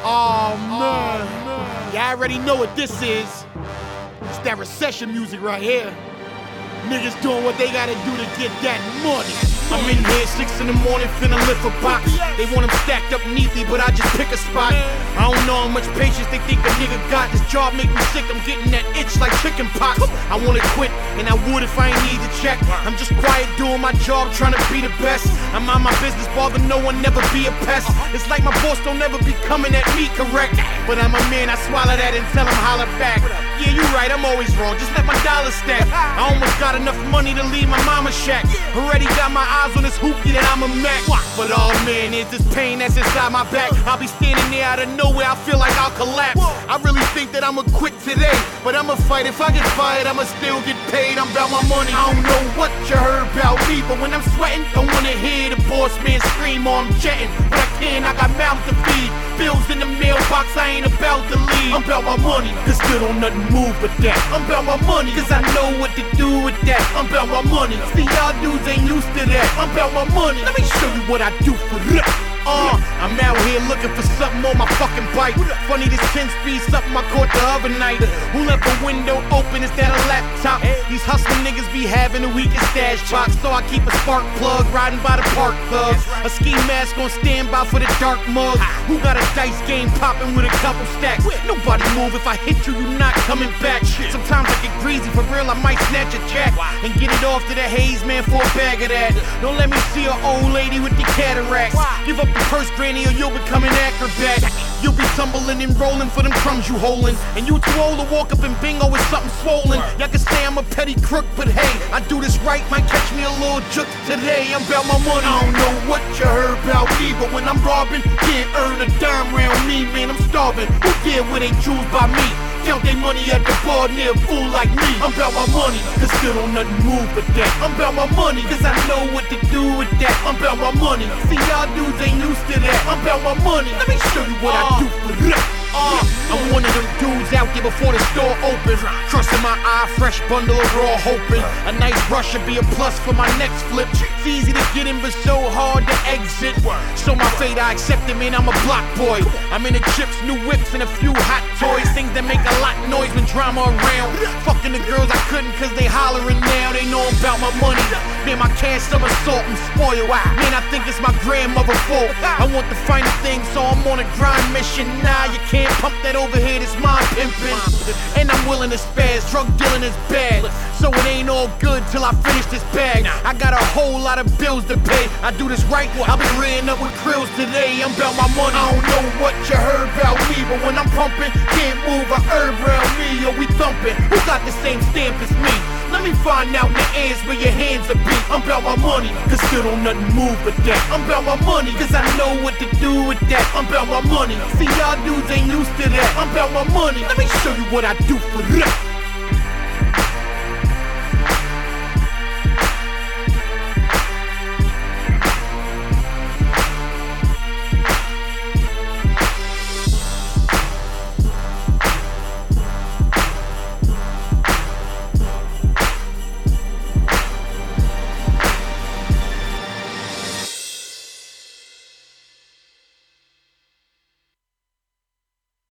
Oh man, y'all already know what this is. It's that recession music right here. Niggas doing what they gotta do to get that money. I'm in here 6 in the morning, finna lift a box. They want them stacked up neatly, but I just pick a spot. I don't know how much patience they think a nigga got. This job make me sick, I'm getting that itch like chicken pox. I wanna quit, and I would if I ain't need the check. I'm just quiet doing my job, trying to be the best. I'm on my business, bother no one, never be a pest. It's like my boss don't ever be coming at me correct. But I'm a man, I swallow that and tell him holler back. Yeah, you right, I'm always wrong, just let my dollar stack. I almost got enough money to leave my mama's shack. Already got my eyes on this hoopty that I'm a Mac. But oh man, is this pain that's inside my back. I'll be standing there out of nowhere, I feel like I'll collapse. I really think that I'ma quit today, but I'ma fight. If I get fired, I'ma still get paid. I'm about my money. I don't know what you heard about me, but when I'm sweating, don't wanna hear the boss man scream or I'm jetting. But I can, I got mouths to feed. Bills in the mailbox, I ain't about to leave. I'm about my money, cause still don't nothing move but that. I'm about my money, cause I know what to do with that. I'm about my money, see y'all dudes ain't used to that. I'm about my money, let me show you what I do for that. I'm out here looking for something on my fucking bike. Funny this 10-speed, something I caught the other night. Who left the window open, is that a laptop? These hustling niggas be having the weakest stash box, so I keep a spark plug riding by the park clubs. A ski mask on standby for the dark mugs. Who got a dice game popping with a couple stacks? Nobody move, if I hit you, you not coming back. Sometimes I get greasy, for real, I might snatch a jack and get it off to the haze man for a bag of that. Don't let me see an old lady with the cataracts. Give up the purse, granny, or you'll become an acrobat. You'll be tumbling and rolling for them crumbs you holding, and you too old to walk up and bingo with something swollen. Y'all can say I'm a petty crook, but hey, I do this right, might catch me a little juke today. I'm about my money. I don't know what you heard about me, but when I'm robbing, can't earn a dime round me, man, I'm starving. Who dare where they choose by me? Count they money at the bar near a fool like me. I'm about my money, cause still don't nothing move but that. I'm about my money, cause I know what to do with that. I'm about my money, see y'all dudes ain't used to that. I'm about my money, let me show you what I do for that. I'm one of them dudes out there before the store opens. Trust in my eye, fresh bundle of raw hoping. A nice rush should be a plus for my next flip. It's easy to get in but so hard to exit. So my fate, I accept it, man, I'm a block boy. I'm in the chips, new whips, and a few hot toys. Things that make a lot of noise when drama around. Fucking the girls I couldn't cause they hollering now. They know about my money. Man, my cash somersault and spoil. Man, I think it's my grandmother fault. I want the finer things, so I'm on a grind mission. Nah, you can't pump that overhead, it's mind pimping. And I'm willing to spaz, drug dealing is bad, so it ain't all good till I finish this bag. I got a whole lot of bills to pay. I do this right, I'll be rearing up with krills today. I'm about my money. I don't know what you heard about me, but when I'm pumping, can't move a herb around me, or we thumping. Who got the same stamp as me? Let me find out in the ends where your hands are beat. I'm about my money, cause still don't nothing move but that. I'm about my money, cause I know what to do with that. I'm about my money, see y'all dudes ain't used to that. I'm about my money, let me show you what I do for that.